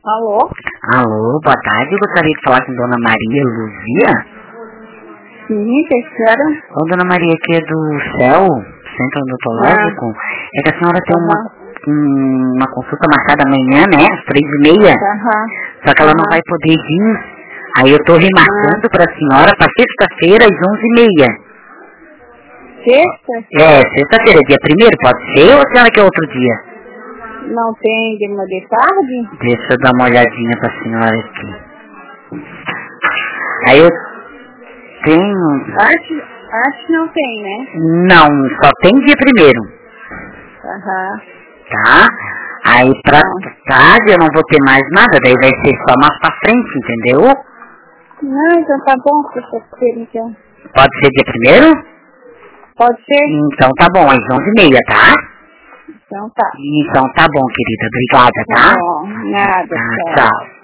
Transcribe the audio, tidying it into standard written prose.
Alô? Alô, boa tarde. Gostaria de falar com Dona Maria Luzia? Sim, terceira. Ô, Dona Maria, aqui é do CEL, Centro Odontológico. É que a senhora tem uma consulta marcada amanhã, né? Às 3h30. Só que ela não vai poder vir. Aí eu tô remarcando pra senhora pra sexta-feira às 11h30. Sexta? É, sexta-feira, dia 1º, pode ser ou a senhora quer outro dia? Não tem de tarde? Deixa eu dar uma olhadinha pra senhora aqui. Aí eu tenho... Arte não tem, né? Não, só tem dia 1º. Tá? Aí pra tarde eu não vou ter mais nada, daí vai ser só mais pra frente, entendeu? Não, então tá bom, sexta-feira então. Pode ser dia 1º? Pode ser? Então tá bom, às 11h30, tá? Então tá. Então tá bom, querida. Obrigada, tá? Tá bom, nada, Tá, tchau.